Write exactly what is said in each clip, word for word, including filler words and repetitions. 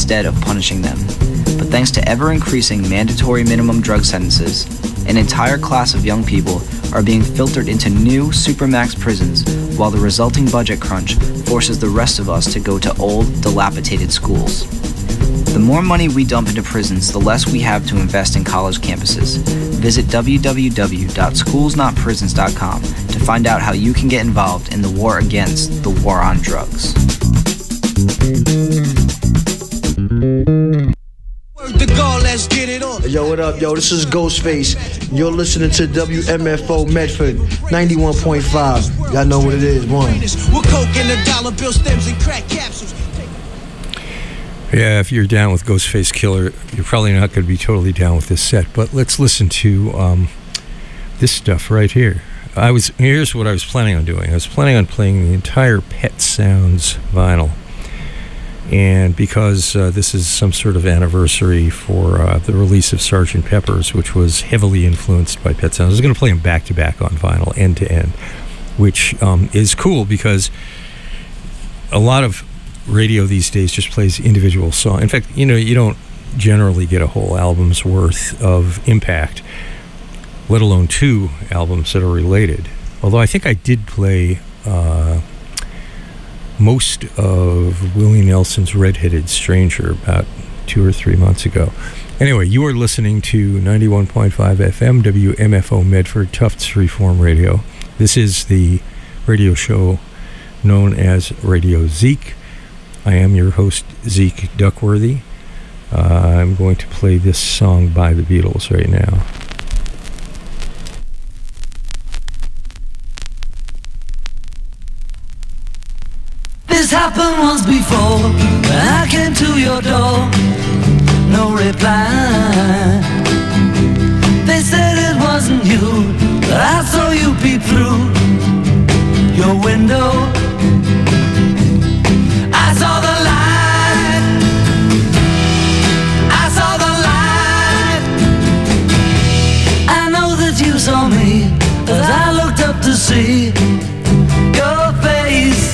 instead of punishing them. But thanks to ever-increasing mandatory minimum drug sentences, an entire class of young people are being filtered into new supermax prisons, while the resulting budget crunch forces the rest of us to go to old, dilapidated schools. The more money we dump into prisons, the less we have to invest in college campuses. Visit w w w dot schools not prisons dot com to find out how you can get involved in the war against the war on drugs. Let's get it on. Yo, what up, yo? This is Ghostface. You're listening to W M F O Medford ninety-one point five. Y'all know what it is, one. We're coke in the dollar bill stems and crack capsules. Yeah, if you're down with Ghostface Killer, you're probably not going to be totally down with this set. But let's listen to um, this stuff right here. I was here's what I was planning on doing. I was planning on playing the entire Pet Sounds vinyl. And because uh, this is some sort of anniversary for uh, the release of Sergeant Pepper's, which was heavily influenced by Pet Sounds, I was going to play them back-to-back on vinyl, end-to-end, which um, is cool because a lot of radio these days just plays individual songs. In fact, you know, you don't generally get a whole album's worth of impact, let alone two albums that are related. Although I think I did play... Uh, most of Willie Nelson's Red-Headed Stranger about two or three months ago. Anyway, you are listening to ninety-one point five F M W M F O Medford, Tufts Freeform Radio. This is the radio show known as Radio Zeke. I am your host, Zeke Duckworthy. Uh, I'm going to play this song by the Beatles right now. This happened once before, when I came to your door, no reply. They said it wasn't you, but I saw you peep through your window. I saw the light, I saw the light. I know that you saw me, as I looked up to see your face.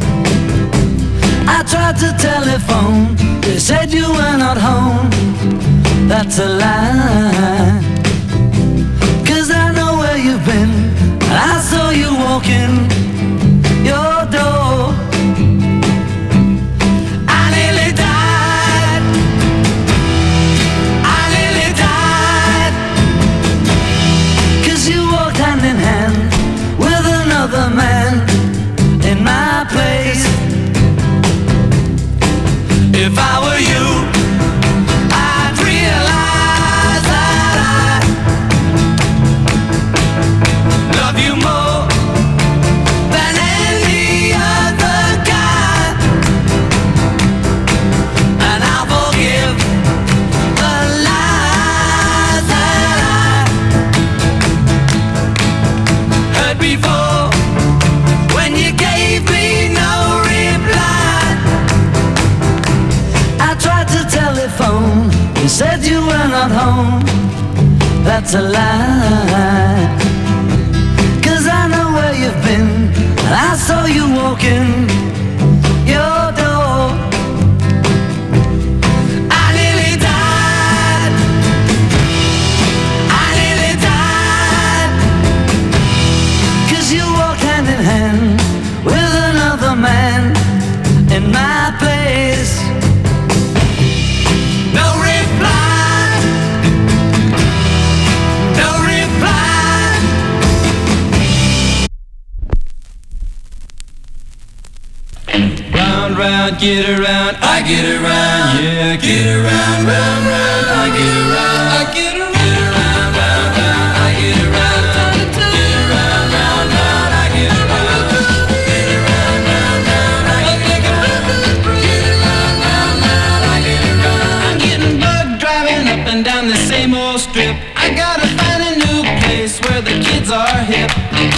I tried to telephone, they said you were not home. That's a lie, 'cause I know where you've been. I saw you walking your door. I nearly died, I nearly died, 'cause you walked hand in hand with another man in my place. If I were you, I'd realize that I love you more than any other guy, and I'll forgive the lies that I heard before when you gave me no reply. I tried to telephone, you said you were not home. That's a lie, 'cause I know where you've been, and I saw you walking your door. I nearly died, I nearly died, 'cause you walked hand in hand with another man in my place. No reply, no reply. Round, round, get around, I get around, yeah, get around, round, round, I get around, I get around, get around, round, round, I get around, get around, round, round, I get around, get around, round, round, I get around, get around, round, round, I get around. I'm getting bugged driving up and down the same old strip. I gotta find a new place where the kids are hip.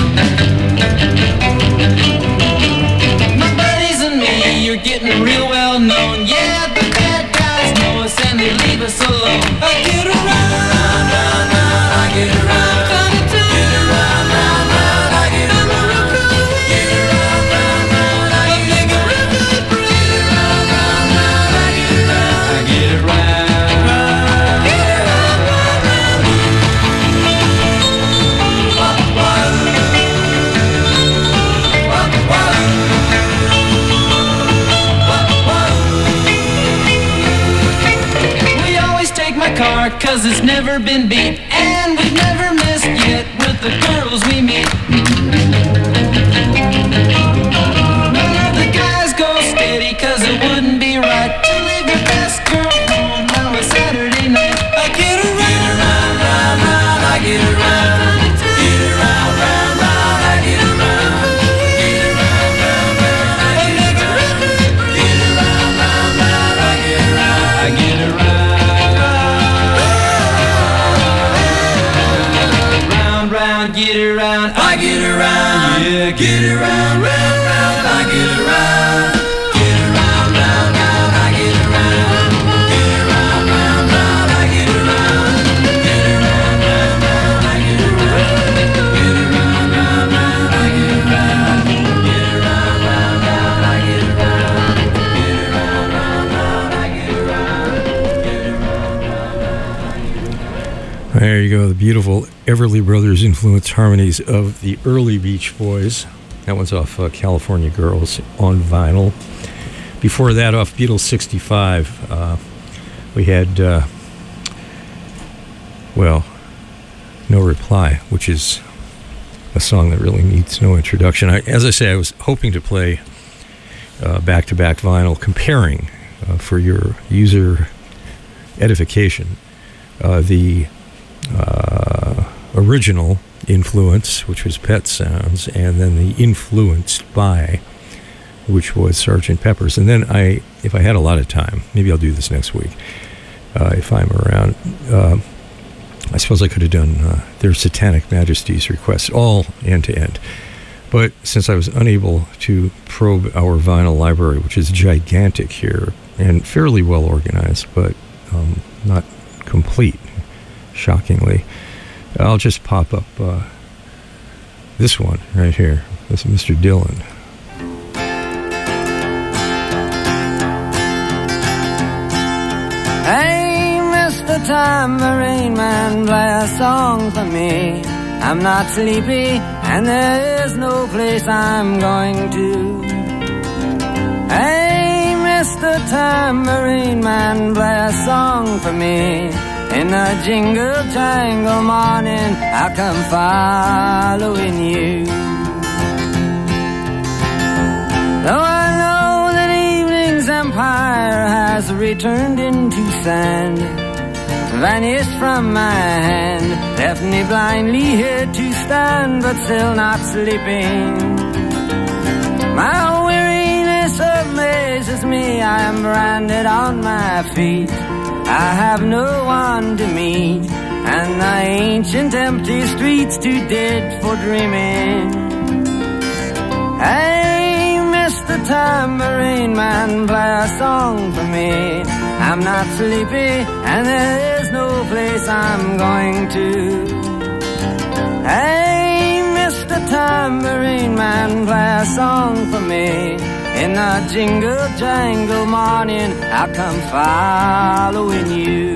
My buddies and me, you're getting real well known. Yeah, the bad guys know us and they leave us alone. I get around. cause it's never been beat. And we've never missed yet with the girls we meet. None of the guys go steady, cause it wouldn't be right to leave your best girl home on a Saturday night. I get around, round, round, round, I get around. Get around, round, round, I get around. Get around, round, round, I get around. Get around, round, round, I get around. I get around. Round, round, get around. I get around. Yeah, get around, round, round, I get around. Get around, round, round, I get around. Get around, round, round, I get around. Get around, round, round, I get around. Get around, round, round, I get around. Get around, round, round, I get around. Get around, round, round, I get around. Get around, round, round, I get around. There you go, the beautiful Everly Brothers influence harmonies of the early Beach Boys. That one's off uh, California Girls on vinyl. Before that, off Beatles sixty-five, uh, we had, uh, well, No Reply, which is a song that really needs no introduction. I, as I say, I was hoping to play uh, back-to-back vinyl, comparing uh, for your user edification uh, the uh, original influence, which was Pet Sounds, and then the influenced by, which was Sergeant Pepper's. And then I, if I had a lot of time, maybe I'll do this next week, uh, if I'm around, uh, I suppose I could have done uh, Their Satanic Majesty's requests, all end to end. But since I was unable to probe our vinyl library, which is gigantic here and fairly well organized, but um, not complete, shockingly, I'll just pop up uh, this one right here. This is Mister Dylan. Hey, Mister Tambourine Man, play a song for me. I'm not sleepy, and there is no place I'm going to. Hey, Mister Tambourine Man, play a song for me. In the jingle jangle morning, I'll come following you. Though I know that evening's empire has returned into sand, vanished from my hand, left me blindly here to stand, but still not sleeping. My weariness amazes me, I am branded on my feet. I have no one to meet, and the ancient empty streets too dead for dreaming. Hey, Mister Tambourine Man, play a song for me. I'm not sleepy, and there is no place I'm going to. Hey, Mister Tambourine Man, play a song for me. In the jingle jangle morning, I'll come following you.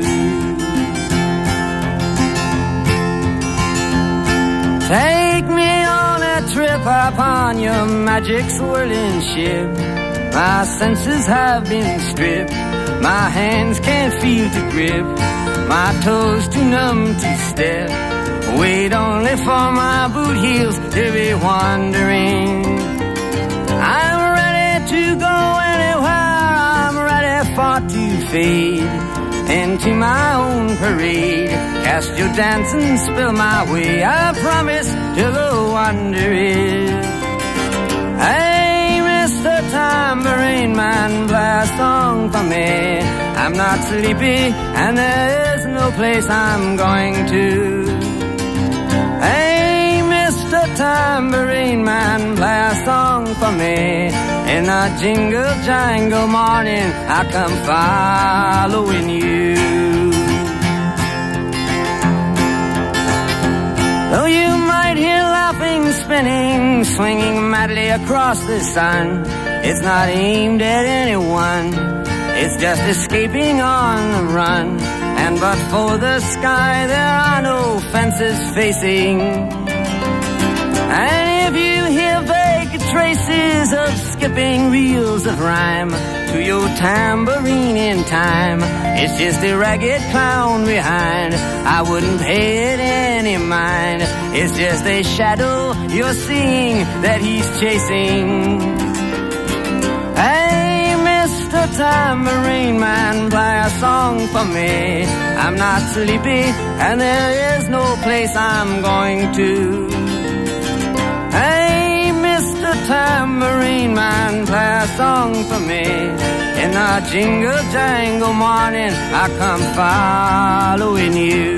Take me on a trip upon your magic swirling ship. My senses have been stripped, my hands can't feel to grip, my toes too numb to step. Wait only for my boot heels to be wandering. I'm ready to go anywhere, I'm ready for to fade into my own parade. Cast your dance and spill my way, I promise to go wonder it. Hey, Mister Tambourine Man, play a song for me. I'm not sleepy, and there is no place I'm going to. Hey, Mister Tambourine Man, play a song for me. In a jingle jangle morning, I come following you. Though you might hear laughing, spinning, swinging madly across the sun, it's not aimed at anyone, it's just escaping on the run. And but for the sky, there are no fences facing. And if you hear vague traces of skipping reels of rhyme to your tambourine in time. It's just a ragged clown behind. I wouldn't pay it any mind. It's just a shadow you're seeing that he's chasing. Hey, Mister Tambourine Man, play a song for me. I'm not sleepy and there is no place I'm going to. Hey, Mister Tambourine Man, play a song for me. In the jingle jangle morning, I come following you.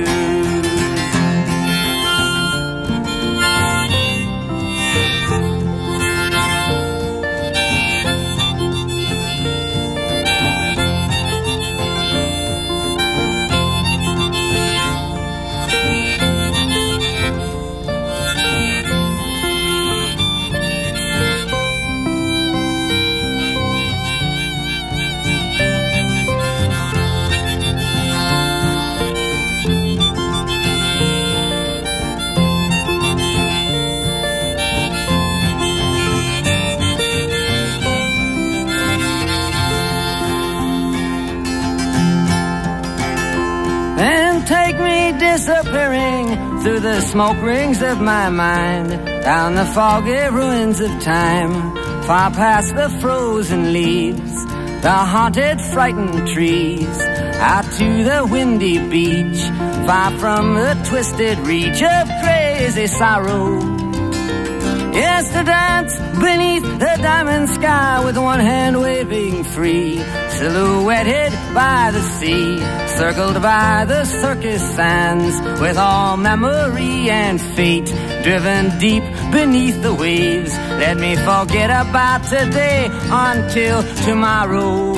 Disappearing through the smoke rings of my mind, down the foggy ruins of time, far past the frozen leaves, the haunted, frightened trees, out to the windy beach, far from the twisted reach of crazy sorrow. Yes, to dance beneath the diamond sky with one hand waving free, silhouetted by the sea, circled by the circus sands, with all memory and fate driven deep beneath the waves. Let me forget about today until tomorrow.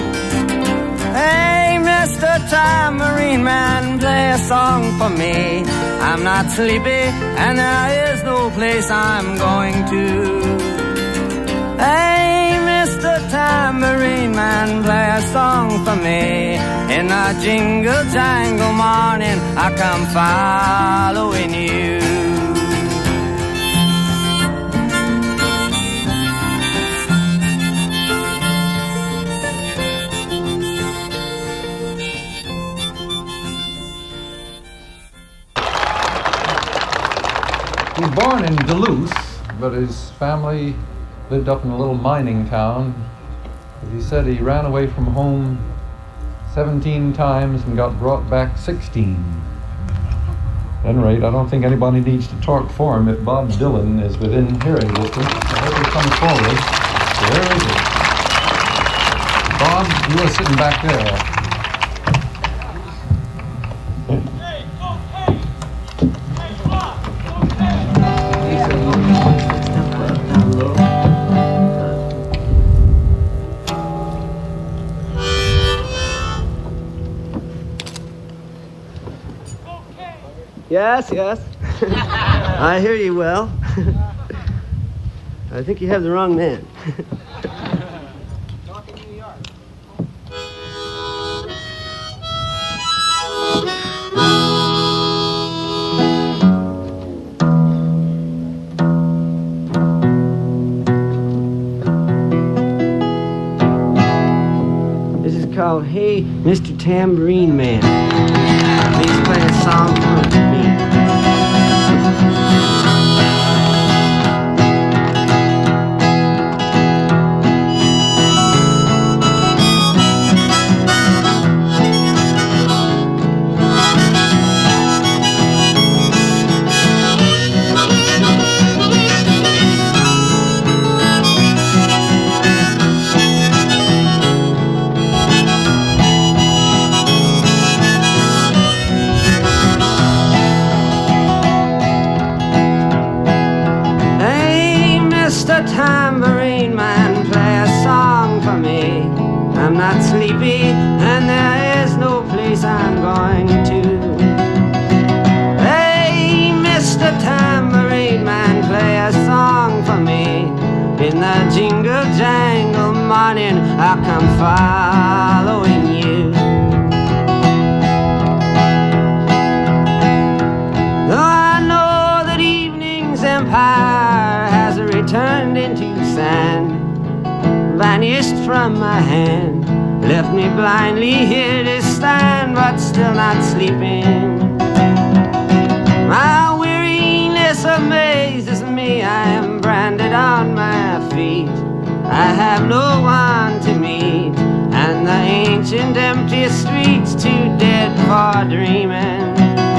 Hey, Mister Tambourine Man, play a song for me. I'm not sleepy and there is no place I'm going to. Hey, Mister Tambourine Man, play a song for me. In the jingle jangle morning, I come following you. He was born in Duluth, but his family lived up in a little mining town. As he said, he ran away from home seventeen times and got brought back sixteen. At any rate, I don't think anybody needs to talk for him if Bob Dylan is within hearing distance. I hope he comes forward. Where is he? Bob, you are sitting back there. Yes, yes. I hear you well. I think you have the wrong man. Talking New York. This is called Hey, Mister Tambourine Man. Please play a song for me. Tambourine Man, play a song for me. I'm not sleepy and there is no place I'm going to. Hey, Mister Tambourine Man, play a song for me. In the jingle jangle morning, I'll come following you. Though I know that evening's empire has returned into sand, vanished from my hand, left me blindly here to stand, but still not sleeping. My weariness amazes me, I am branded on my feet. I have no one to meet, and the ancient empty streets too dead for dreaming.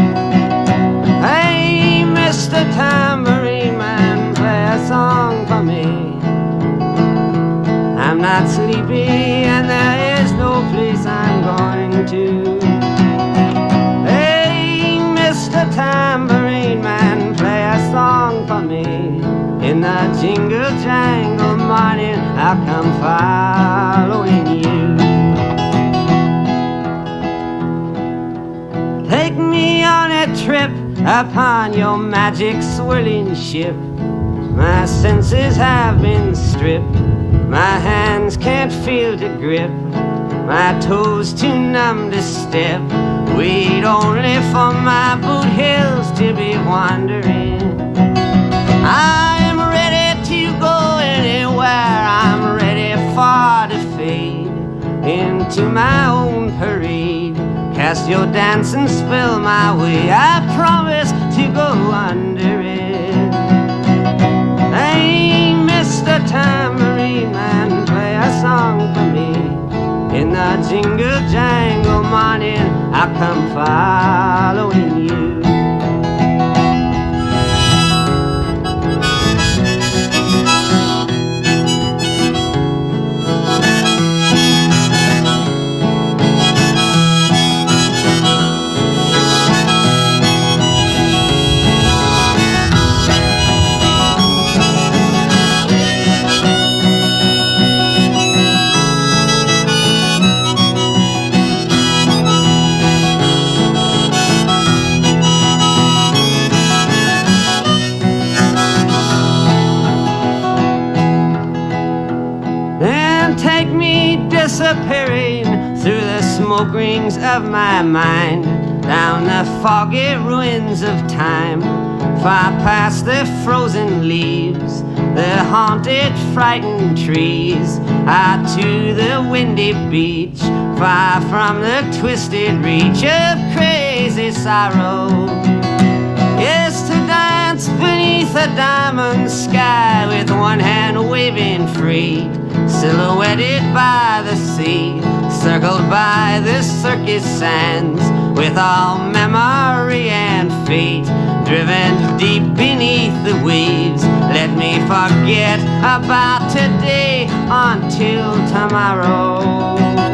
Hey, Mister Tambourine Man, play a song for me. I'm not sleepy and there is no place I'm going to. Hey, Mister Tambourine Man, play a song for me. In the jingle jangle morning, I'll come following you. Take me on a trip upon your magic swirling ship. My senses have been stripped, my hands can't feel to grip, my toes too numb to step. Wait only for my boot heels to be wandering. I'm ready to go anywhere, I'm ready for to fade into my own parade. Cast your dancing spell my way, I promise to go under it. Hey, Mister Tambourine Man, play a song for me. In the jingle jangle morning, I'll come following you. Disappearing through the smoke rings of my mind, down the foggy ruins of time, far past the frozen leaves, the haunted, frightened trees, out to the windy beach, far from the twisted reach of crazy sorrow. Yes, to dance beneath a diamond sky with one hand waving free, silhouetted by the sea, circled by the circus sands, with all memory and fate driven deep beneath the waves. Let me forget about today until tomorrow.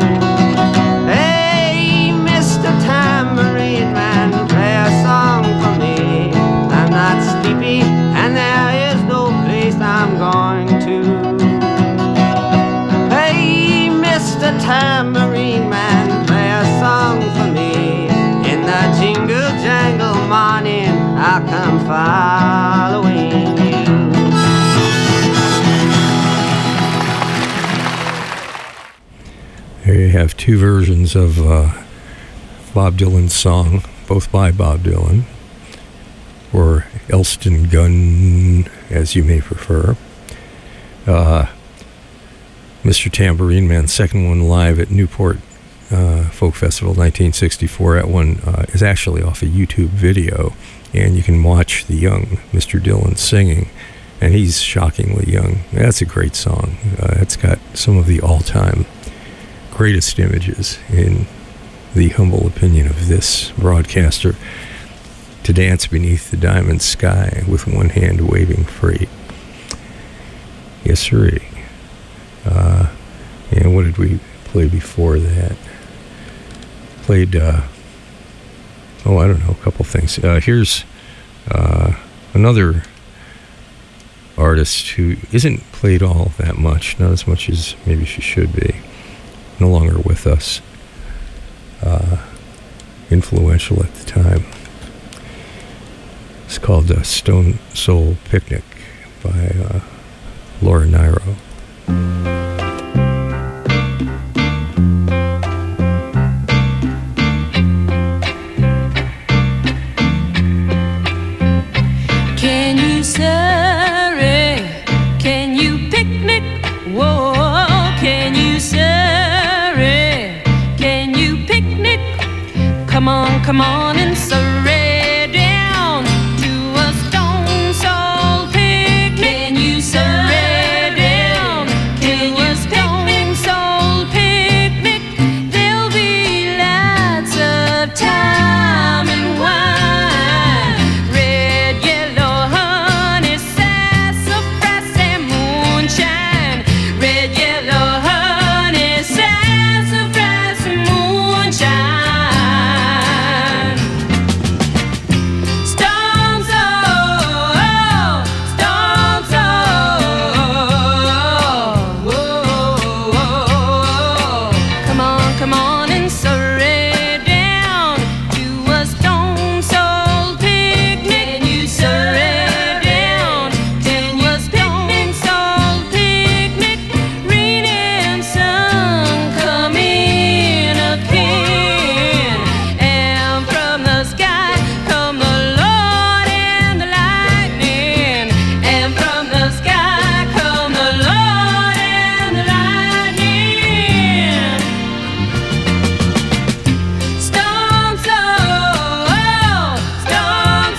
Hey, Mister Tambourine Man, play a song for me. I'm not sleepy and there is no place I'm going to. Mister Tambourine Man, play a song for me. In the jingle jangle morning, I'll come following you. There you have two versions of uh, Bob Dylan's song, both by Bob Dylan, or Elston Gunn, as you may prefer. Uh, Mister Tambourine Man's second one live at Newport uh, Folk Festival nineteen sixty-four. That one uh, is actually off a YouTube video, and you can watch the young Mister Dylan singing, and he's shockingly young. That's a great song. Uh, it's got some of the all-time greatest images, in the humble opinion of this broadcaster, to dance beneath the diamond sky with one hand waving free. Yes, sirree. Uh, and what did we play before that? Played, uh, oh, I don't know, a couple things. Uh, here's uh, another artist who isn't played all that much, not as much as maybe she should be. No longer with us. Uh, influential at the time. It's called uh, Stone Soul Picnic by uh, Laura Nyro. Can you surrey? Can you picnic? Whoa, can you surrey? come on, come on and surrey down to a stone soul picnic. Can you surrey down to a stone soul picnic? There'll be lots of time and wine, red, yellow, honey, sassafras and moonshine. Red, yellow, honey, sassafras and moonshine. Stone soul, stone soul. Whoa, come on, come on and surrey down to a stone soul picnic. Can you surrey down to a stone soul picnic? Rain and sun come in again, and from the sky come the Lord and the lightning, and from the sky come the Lord and the lightning. Stone soul, stone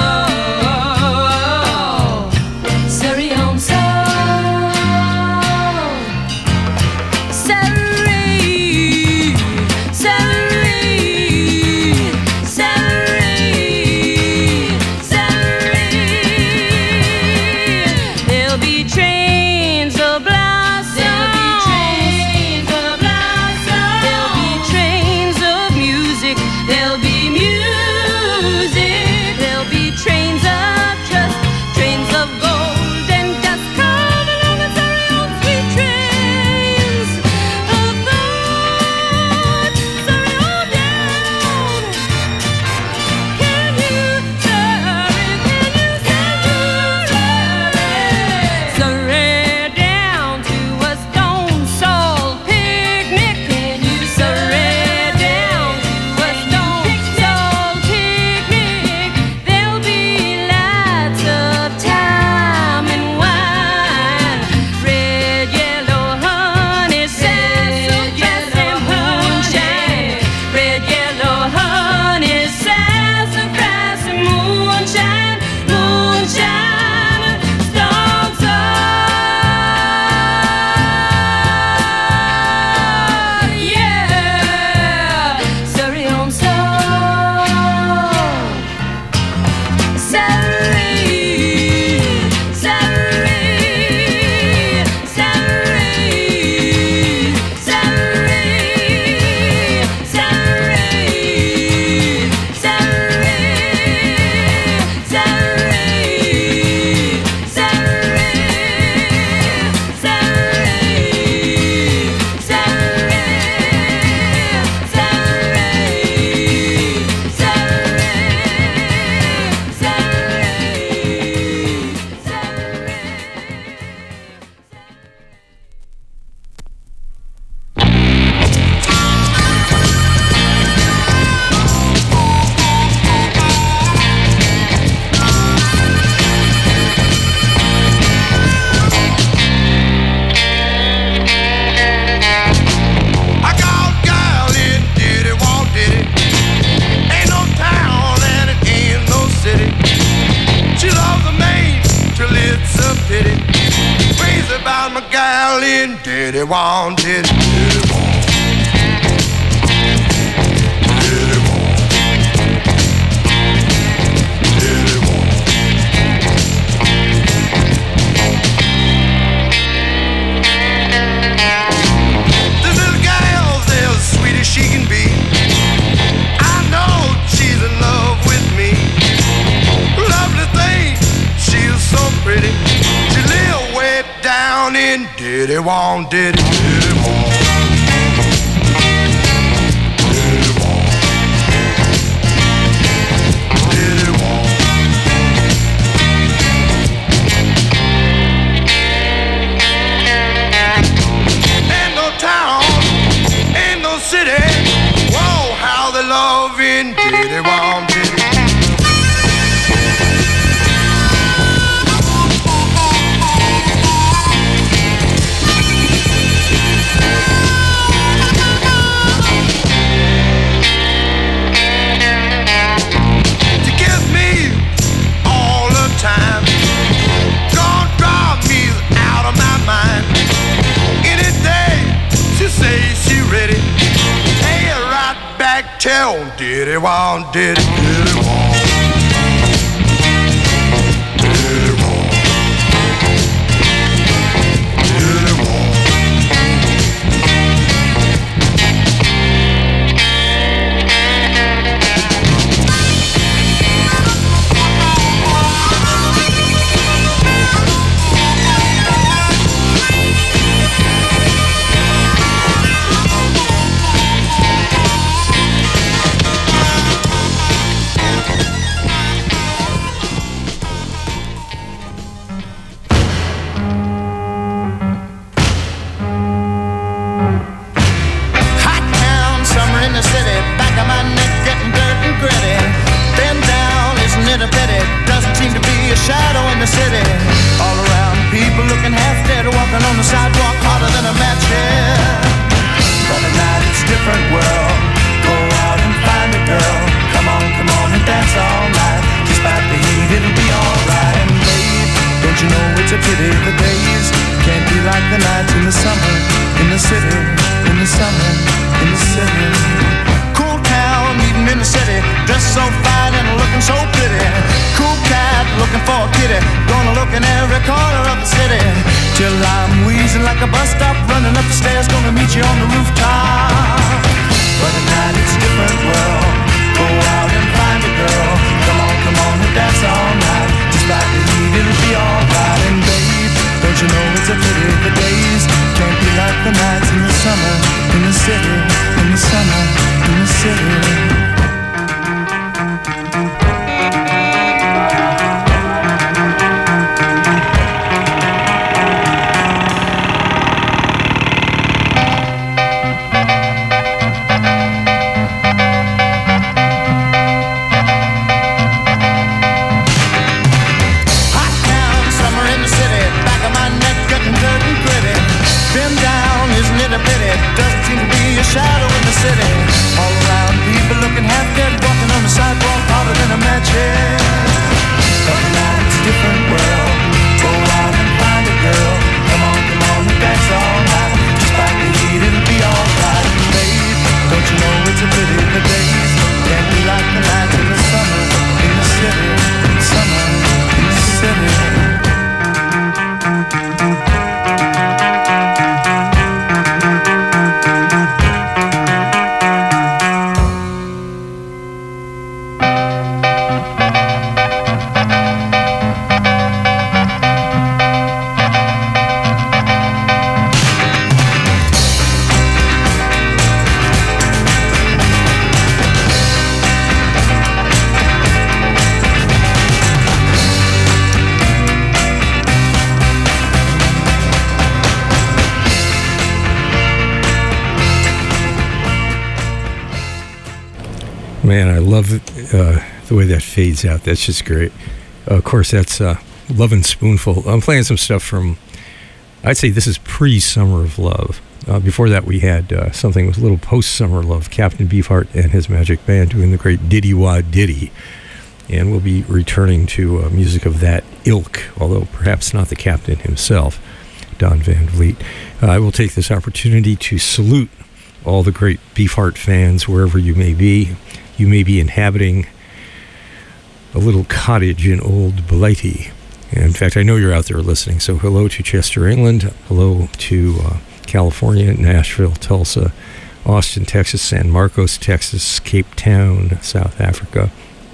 soul, Surrey on soul, Surrey, Surrey, Surrey, Surrey. There'll be trains of blossom. There'll be trains of blossom. There'll be trains of music. There'll be music. There'll be trains of trust, trains of gold and dust. Come along and Surrey on sweet trains of thought. Surrey on down. Can you Surrey? Can you Surrey? Surrey down to a stone soul picnic. Can you surrey down to a stone soul picnic? There'll be lots of time and wine, red, yellow, honey, sassafras and moonshine. Red, yellow, honey, sassafras and moonshine, moonshine. Stone soul, yeah. Surrey on soul, Surrey, Surrey, Surrey, Surrey, Surrey, Surrey, I got a gal in did it, won't did it. Ain't no town and it ain't no city. She loves the Maine till it's a pity. Crazy about my gal in did it, won't did it. Did it, won't. Did it, won't. Did it, won't. This little gal's as sweet as she can be. I know she's in love with me. Lovely thing, she's so pretty. She live way down in Diddy Wong, Diddy, Diddy Wong. Diddy Wong. Diddy Wong. Ain't no town, ain't no city. Whoa, how they love in Diddy Wong, Diddy. back till diddy wong, diddy diddy wong. Diddy wong. Diddy wong. Shadow in the city, all around people looking half dead, walking on the sidewalk harder than a match head. But at night it's a different world. Go out and find a girl. Come on, come on and dance all night. Despite the heat, it'll be alright. And babe, don't you know it's a pity the days can't be like the nights in the summer, in the city, in the summer, in the city. Cool town, meeting in the city, dressed so fine and looking so pretty. Cool cat looking for a kitty, gonna look in every corner of the city till I'm wheezing like a bus stop, running up the stairs, gonna meet you on the rooftop. But at night it's a different world. Go out and find a girl. Come on, come on and dance all night. Despite the heat, it'll be alright. And babe, don't you know it's a pity the days can't be like the nights in the summer, in the city, in the summer, in the city. Shadow in the city, all around people looking half dead, walking on the sidewalk harder than a match head. But now it's a different world. Go out and find a girl. Come on, come on and dance all night. Despite the heat, it'll be alright. Babe, don't you know it's a pity the days can't be like the nights in the summer, in the city, in the summer, in the city. Man, I love uh, the way that fades out. That's just great. Uh, of course, that's uh, Lovin' Spoonful. I'm playing some stuff from, I'd say this is pre-Summer of Love. Uh, before that, we had uh, something with a little post-Summer Love, Captain Beefheart and his Magic Band doing the great Diddy Wah Diddy. And we'll be returning to uh, music of that ilk, although perhaps not the captain himself, Don Van Vliet. Uh, I will take this opportunity to salute all the great Beefheart fans, wherever you may be. You may be inhabiting a little cottage in Old Blighty. In fact, I know you're out there listening, so hello to Chester, England. Hello to uh, California, Nashville, Tulsa, Austin, Texas, San Marcos, Texas, Cape Town, South Africa.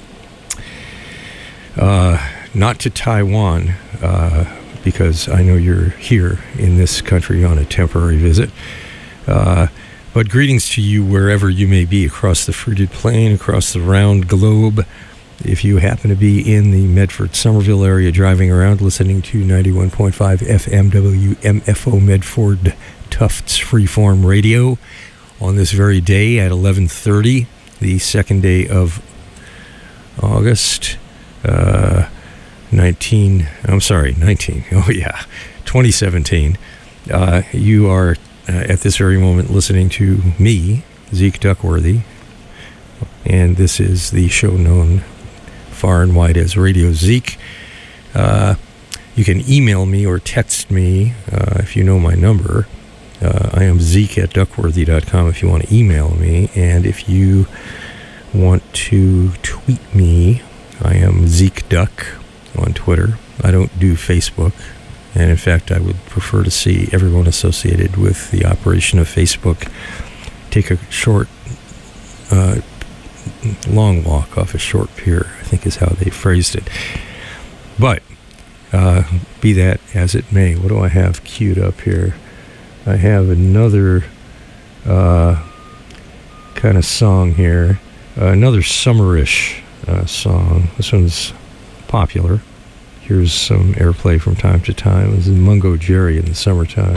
Uh, not to Taiwan, uh, because I know you're here in this country on a temporary visit. Uh, But greetings to you wherever you may be, across the fruited plain, across the round globe. If you happen to be in the Medford, Somerville area, driving around, listening to ninety-one point five F M W M F O Medford Tufts Freeform Radio on this very day at eleven thirty, the second day of August, uh, nineteen, I'm sorry, nineteen, oh yeah, twenty seventeen. Uh, you are Uh, at this very moment listening to me, Zeke Duckworthy, and this is the show known far and wide as Radio Zeke. Uh, you can email me or text me uh, if you know my number, Uh, I am Zeke at duckworthy dot com if you want to email me. And if you want to tweet me, I am Zeke Duck on Twitter. I don't do Facebook. And in fact, I would prefer to see everyone associated with the operation of Facebook take a short, uh, long walk off a short pier, I think is how they phrased it. But, uh, be that as it may, what do I have queued up here? I have another uh, kind of song here, uh, another summerish uh, song. This one's popular. Here's some airplay from time to time. This is Mungo Jerry in the summertime.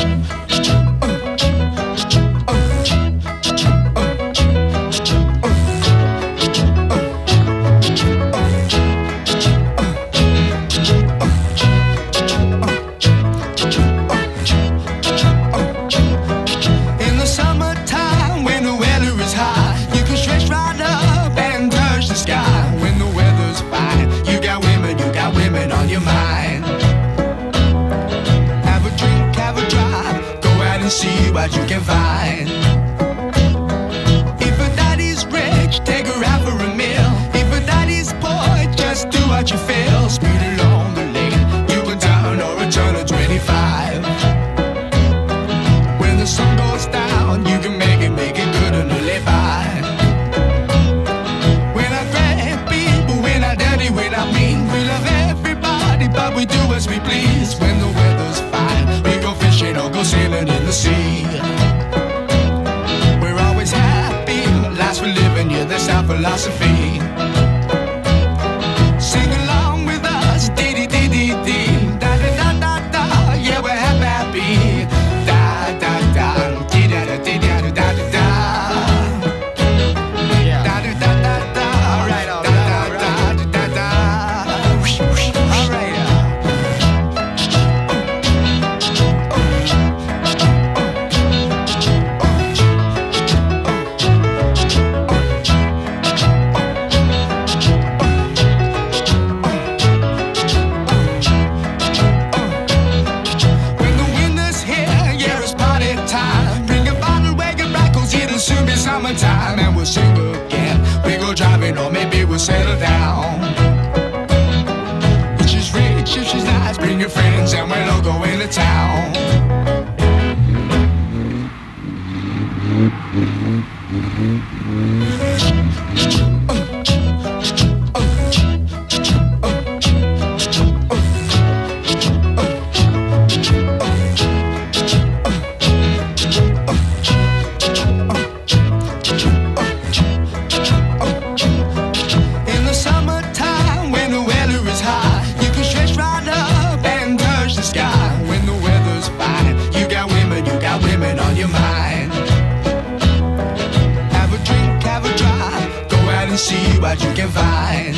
See what you can find. If a daddy's rich, take her out for a meal. If a daddy's poor, just do what you feel. Speed along the lane, you can turn or a turn of twenty-five. When the sun goes down, you can make it, make it good and live by. When I grab people, when I dirty, when I mean, we love everybody, but we do as we please. When the weather's fine, we go fishing or go sailing in the sea. We're always happy, last we're living, yeah, that's our philosophy. Sing along with us, dee dee dee dee dee, da da da da da, yeah, we're happy, da da da, dee da da dee da da da da da, da da da da da, alright, alright, alright, da da da, alright. Summertime and we'll sing again. We go driving or maybe we'll settle down. If she's rich, if she's nice, bring your friends and we'll all go into town. See what you can find.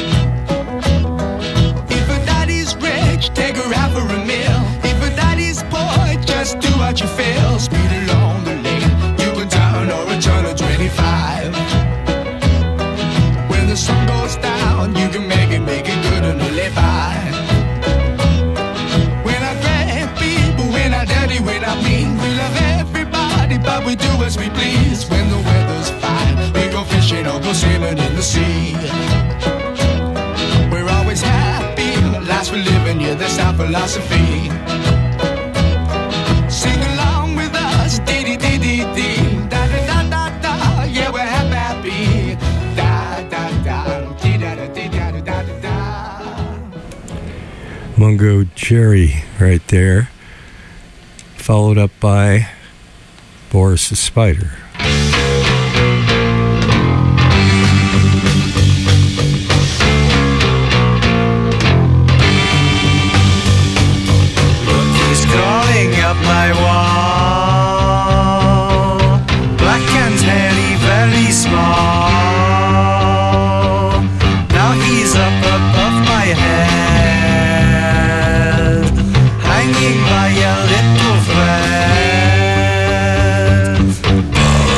If a daddy's rich, take her out for a meal. If a daddy's poor, just do what you feel. Speed along the lane, you can turn or a turn of twenty-five. When the sun goes down, you can make it, make it good and live by. When I grab people, when I dirty, when I mean, we love everybody, but we do as we please. When the weather's fine, we go fishing or go sailing in the sea. We're always happy, last we're living, yeah, that's our philosophy. Sing along with us, dee dee dee dee dee, da da da da da, yeah, we're happy, da da da, dee da da dee da da da da da. Mungo Jerry right there, followed up by Boris the Spider. Up my wall, black and hairy, very small. Now he's up above my head, hanging by a little thread.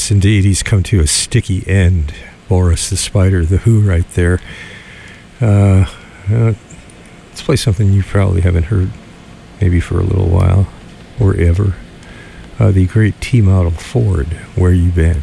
Yes, indeed. He's come to a sticky end. Boris the Spider, The Who right there. Uh, uh, let's play something you probably haven't heard maybe for a little while or ever. Uh, the great T-Model Ford, Where You Been?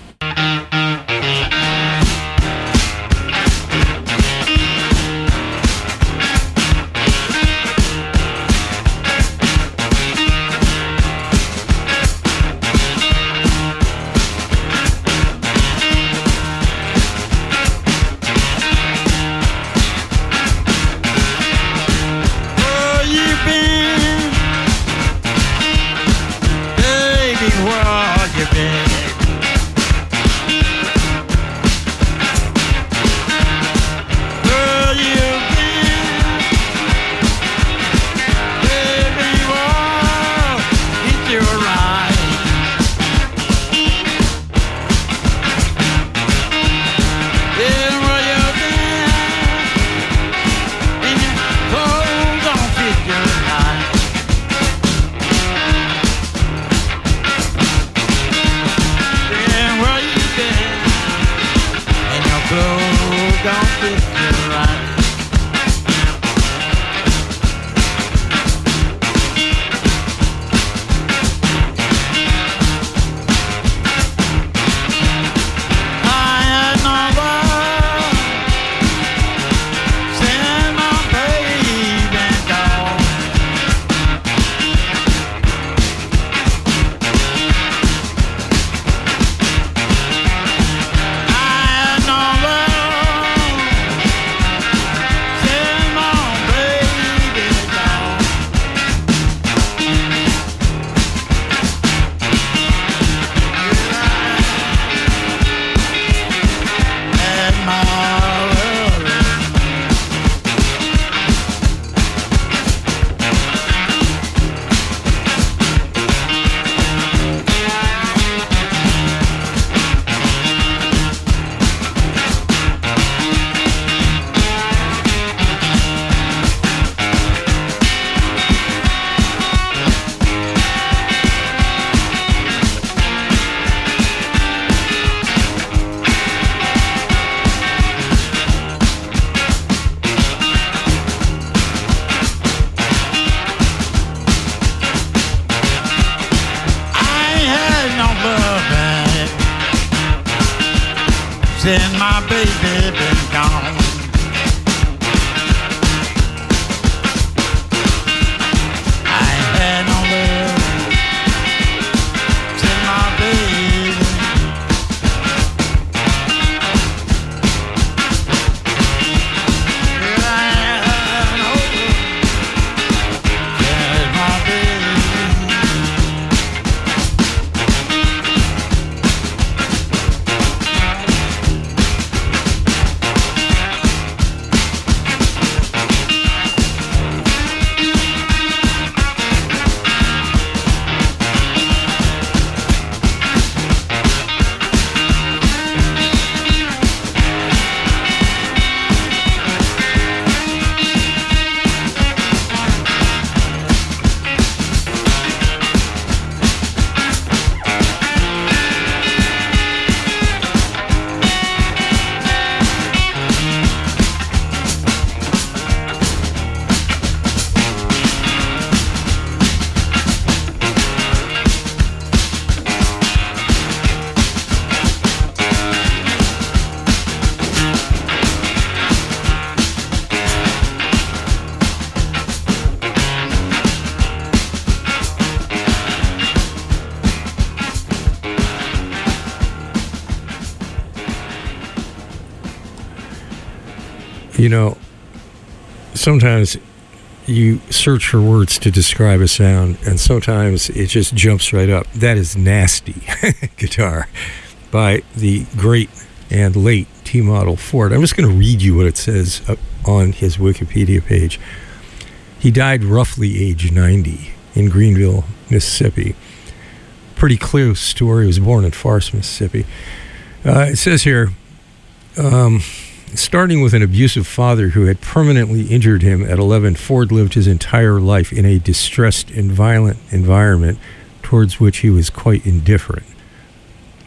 Since my baby been gone, I ain't had no love since my baby. Well, I ain't had no love since my baby. You know, sometimes you search for words to describe a sound, and sometimes it just jumps right up. That is Nasty guitar by the great and late T-Model Ford. I'm just going to read you what it says up on his Wikipedia page. He died roughly age ninety in Greenville, Mississippi. Pretty clear story. He was born in Farce, Mississippi. Uh, it says here, um, starting with an abusive father who had permanently injured him at eleven, Ford lived his entire life in a distressed and violent environment towards which he was quite indifferent.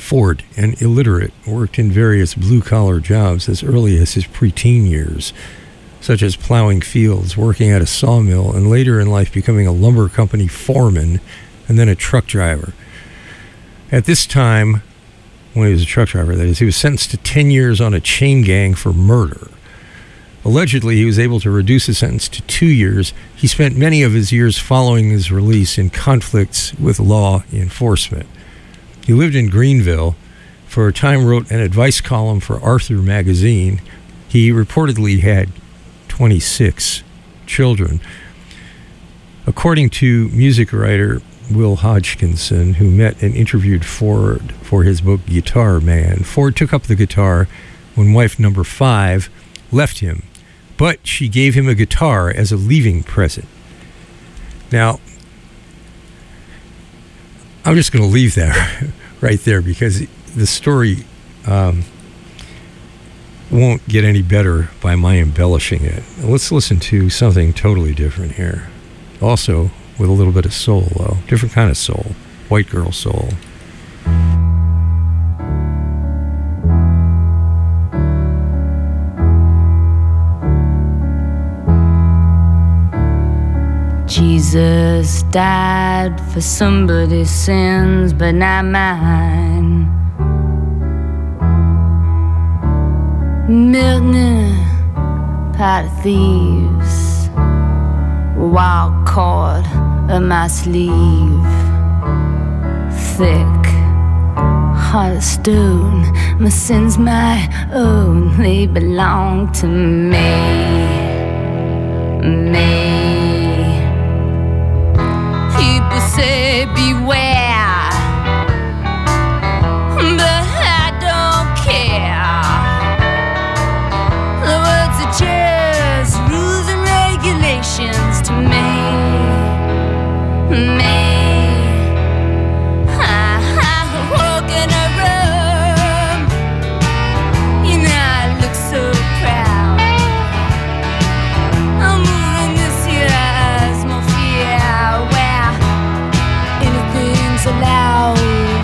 Ford, and illiterate, worked in various blue-collar jobs as early as his preteen years, such as plowing fields, working at a sawmill, and later in life becoming a lumber company foreman and then a truck driver. At this time, when he was a truck driver, that is, he was sentenced to ten years on a chain gang for murder. Allegedly, he was able to reduce his sentence to two years. He spent many of his years following his release in conflicts with law enforcement. He lived in Greenville. For a time wrote an advice column for Arthur magazine. He reportedly had twenty-six children. According to music writer Will Hodgkinson, who met and interviewed Ford for his book Guitar Man, Ford took up the guitar when wife number five left him, but she gave him a guitar as a leaving present. Now, I'm just going to leave that right there because the story um, won't get any better by my embellishing it. Let's listen to something totally different here. Also, with a little bit of soul, though. Different kind of soul. White girl soul. Jesus died for somebody's sins, but not mine. Milton, pot of thieves, wild cord of my sleeve, thick heart of stone. My sins my own, they belong to me, me. People say beware, but I don't care. The words are just rules and regulations to me, me. I, I walk in a room, you know I look so proud. I'm moving this year's more fear, where anything's allowed.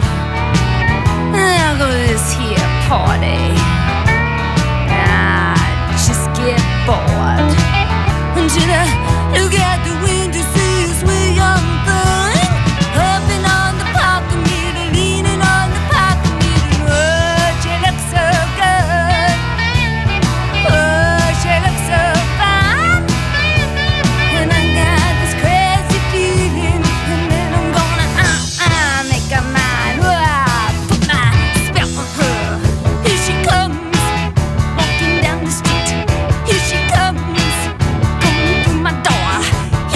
I'll go to this here party, I just get bored. Until I look out the window, see a sweet young thing hopping on the parking meter, leaning on the parking meter. Oh, she looks so good. Oh, she looks so fine. And I got this crazy feeling, and then I'm gonna uh, uh, make her mine. Oh, I put my spell on her. Here she comes, walking down the street. Here she comes, coming through my door.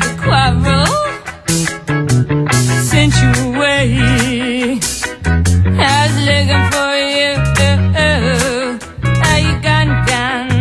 the quarrel sent you away. I was looking for you. How you gone, gone?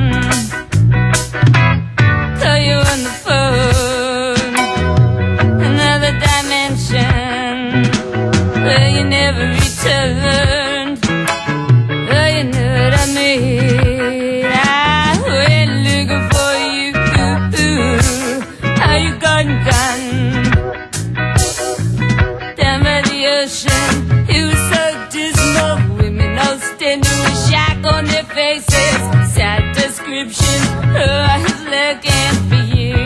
Call you on the phone, another dimension. Well, you never returned. Oh, you know what I mean. I went looking for you. How you gone, gone? Down by the ocean, it was so dismal. Women all standing with shock on their faces. Sad description. Oh, I was looking for you.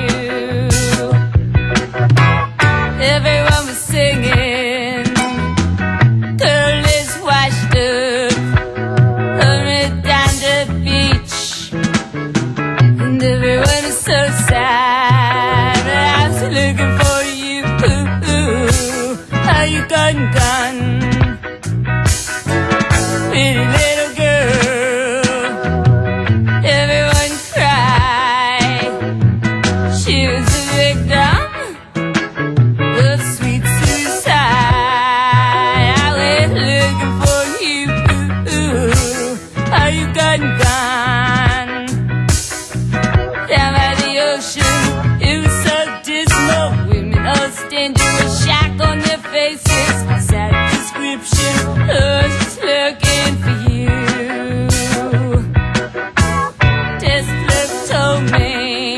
Everyone was singing. Girl is washed up, hurried down the beach, and everyone is so sad. I was looking for you. How you gone, gone? Pretty little girl, everyone cried. She was a victim of sweet suicide. I went looking for you. How you gone, gone? Down by the ocean, it was so dismal. Women all standing with shock on their faces. Sad description. Oh, just looking for you. This look told me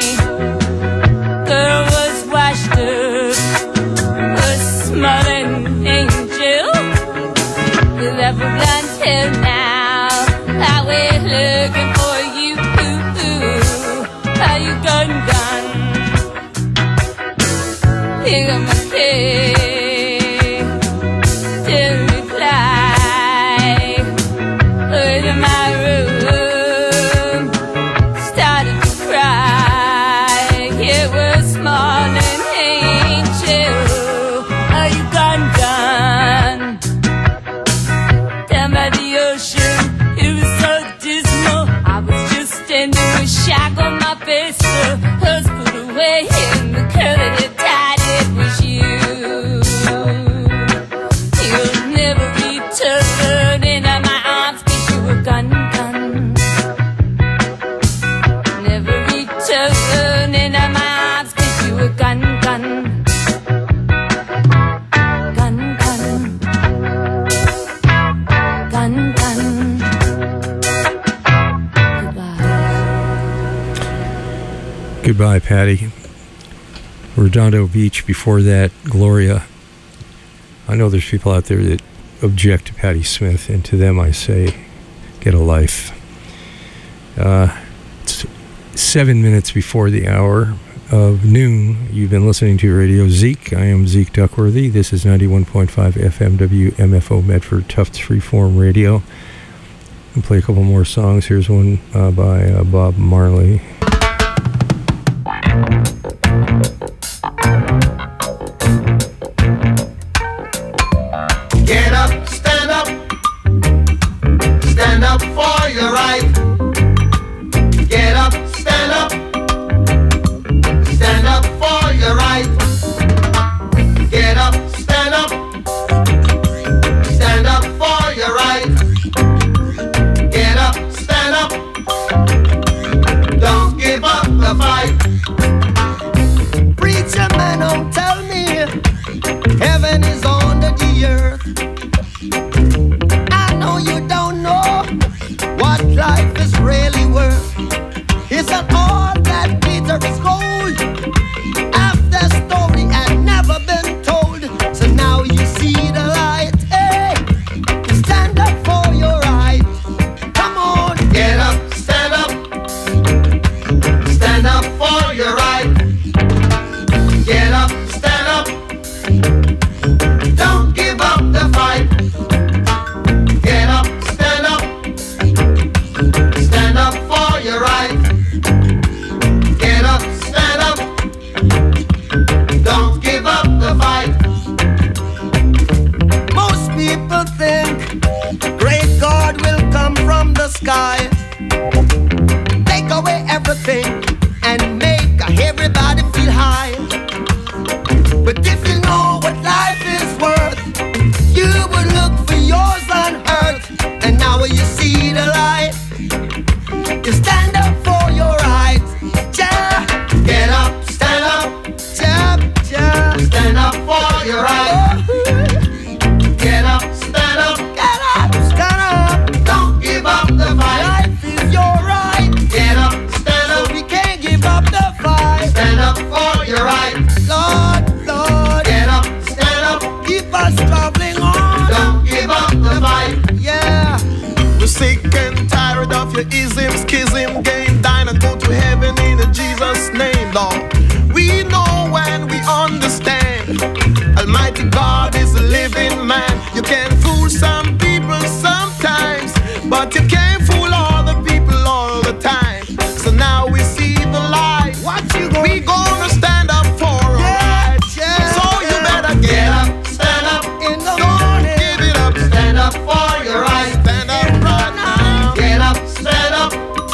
girl was washed up, a smiling angel with apple blonde hair now. I went looking for you. How you gone, gone? Pick up my cake, didn't reply. Went in my room, started to cry. It was small and angel. How you gone, gone? Down by the ocean, it was so dismal. I was just standing with shock on my face. The hers put away in the curly tied. It was you. You'll never return into my arms 'cause you were gone, gone. Never return into my arms 'cause you were gone, gone. Gone, gone. Gone, gone. Goodbye. Goodbye, Patty. Redondo Beach, before that, Gloria. I know there's people out there that object to Patti Smith, and to them I say, get a life. Uh, it's seven minutes before the hour of noon. You've been listening to Radio Zeke. I am Zeke Duckworthy. This is ninety-one point five F M W M F O Medford, Tufts Freeform Radio. I'll play a couple more songs. Here's one uh, by uh, Bob Marley. Get up, stand up, stand up for your right. Get up, stand up, stand up for your right. Get up, stand up, stand up for your right. Get up, stand up, don't your right. Get up, stand up, Get up, stand up. don't give up the fight. Life is your right. Get up, stand up, We can't give up the fight. stand up for your right. Lord, Lord, Get up, stand up, keep us traveling on. don't give up the fight. Yeah. We're sick and tired of your ism, schism, game, dine and go to heaven in Jesus' name, Lord. We know and we understand. Almighty God is a living man. You can fool some people sometimes, but you can't fool all the people all the time. So now we see the light. What you gonna We gonna stand up for our Yeah, rights. yeah, So you yeah. better Get get up, up, stand up, in the don't morning? give it up, stand up for your right. stand up right now. Get up, stand up,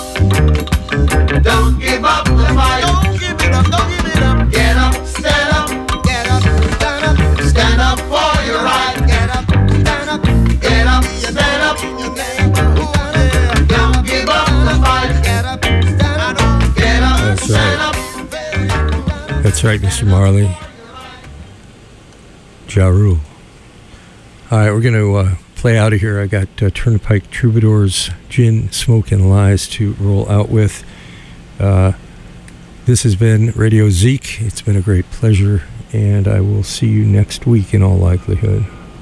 don't give up the fight. Don't give it up, don't give it up. Get up, stand up, Get up, stand up, stand up for your right. get up, stand up. Get up, stand up, In your neighborhood. don't give up the fight. Get up, stand up. Get up, That's stand right. up. That's right, Mister Marley. Ja Rule. All right, we're going to uh, play out of here. I got uh, Turnpike Troubadours, Gin, Smoke, and Lies to roll out with. Uh, this has been Radio Zeke. It's been a great pleasure, and I will see you next week in all likelihood.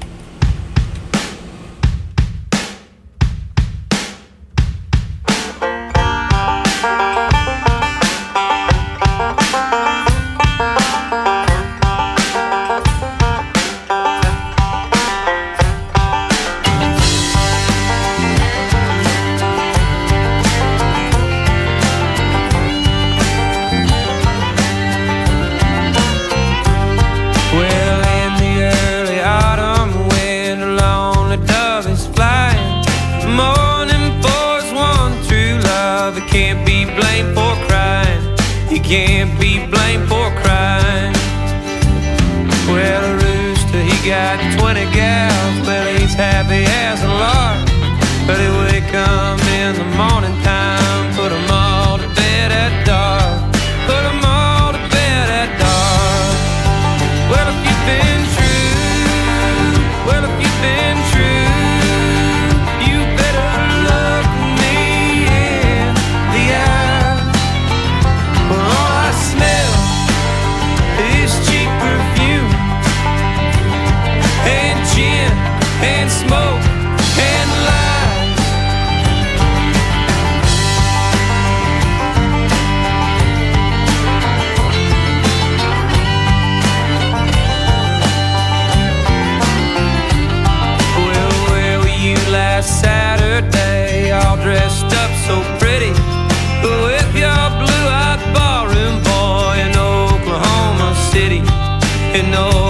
Well, in the early autumn when a lonely dove is flying, mourning for his one true love, he can't be blamed for crying. He can't be blamed for crying. Well, a rooster, he got twenty gals. Well, he's happy as a lark, but he wake up in the morning time, put 'em all to bed at dark, put 'em all to bed at dark. Well, if you've been true, well, if you've been true, you better look me in the eye. Well, all I smell is cheap perfume and gin and smoke and lies. Well, where were you last Saturday, all dressed up so pretty, with your blue-eyed ballroom boy in Oklahoma City, in Oklahoma